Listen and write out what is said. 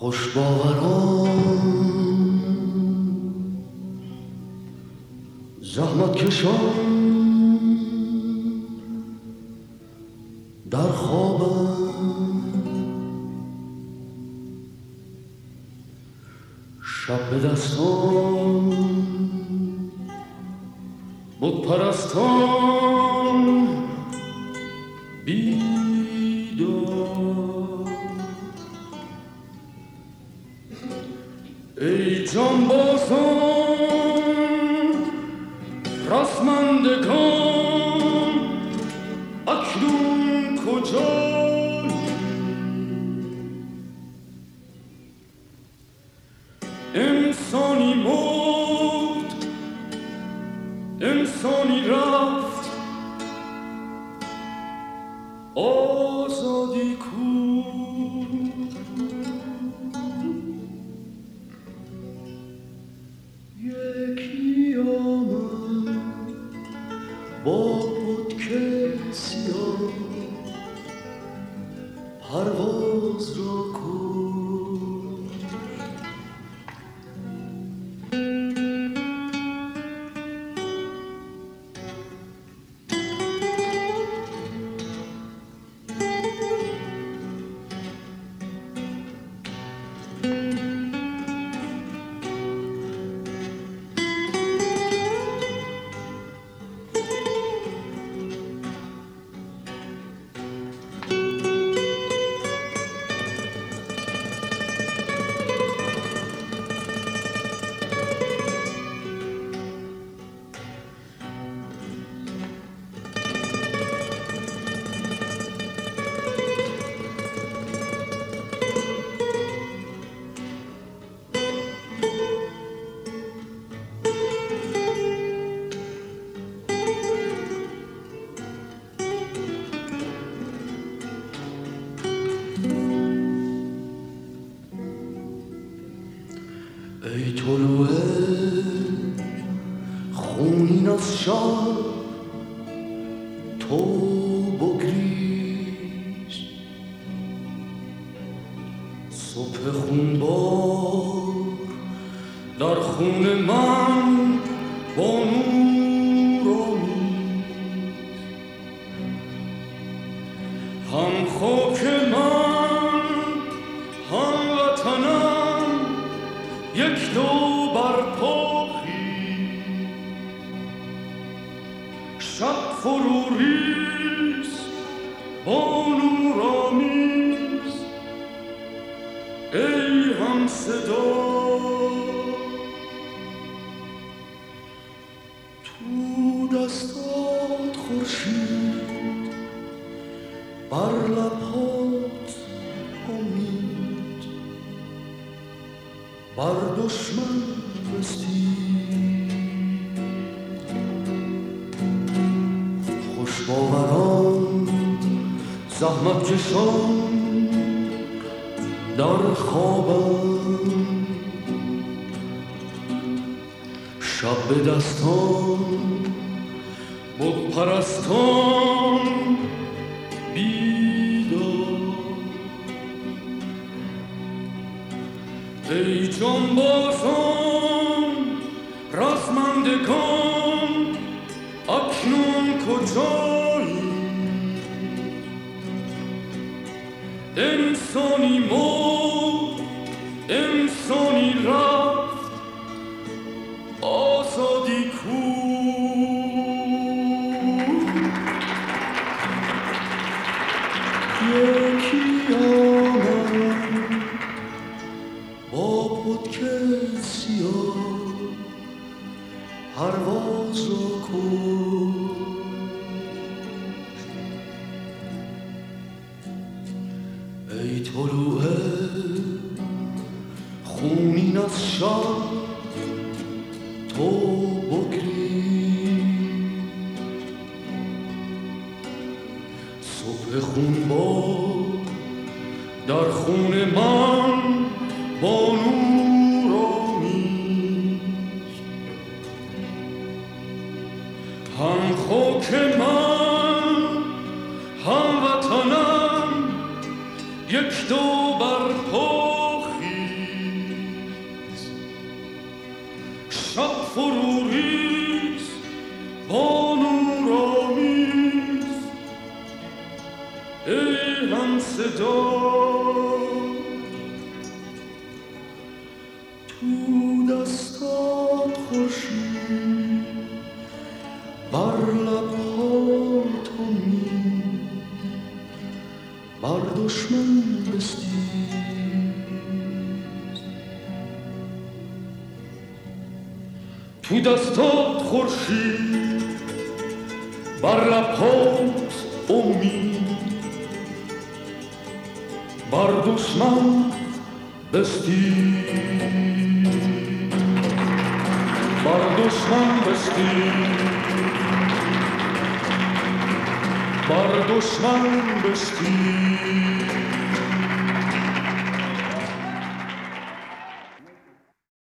خوش باوران زحمت کشان در خوابم، شب به دستان بت پرستان بیدار. ای جانبازان رسمندگان اکنون کجایی؟ انسانی مرد، انسانی رفت، آزادی کو؟ یکی آمد با پتک سیاه پرواز را کو. ای طلوع خونین از شب تو بگریز، صبح خونبار در خون من با نور آمیز. هم خاک من هم وطنم یک دو بر پا خیز، شب فرو ریز با نور آمیز. ای هم صدا تو دستات خورشید، بر لبات امید، بر دشمن رسید. خوش باوران زحمت کشان در خوابم، شب به دستان بت پرستان بیدار. ای جانبازان رسمندگان اکنون کجایی؟ انسانی مرد، انسانی رفت، آزادی کو؟ یکی آمد با پتک سیاه پرواز را کشت. ای طلوع خونین از شب تو بگریز، صبح خونبار در خون من با نور آمیز. هم خاک من هم وطنم یک دو بر پا خیز، جان تو دستات خورشید بر لب‌ها تو می بر دشمن بستیز تو دستات خورشید بر لب‌هات امید بر دشمن بستیز بر دشمن بستیز بر دشمن بستیز